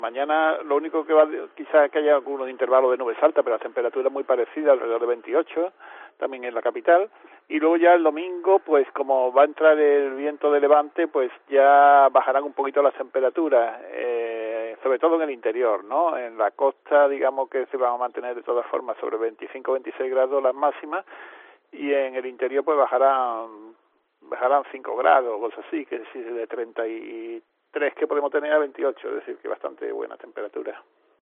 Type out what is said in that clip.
Mañana lo único que va, quizás que haya algunos intervalos de nubes altas, pero la temperatura es muy parecida, alrededor de 28, también en la capital. Y luego ya el domingo, pues como va a entrar el viento de levante, pues ya bajarán un poquito las temperaturas, sobre todo en el interior, ¿no? En la costa, digamos que se van a mantener de todas formas sobre 25-26 grados las máximas, y en el interior pues bajarán 5 grados, cosas así, que es decir, de 33 que podemos tener a 28, es decir, que bastante buena temperatura.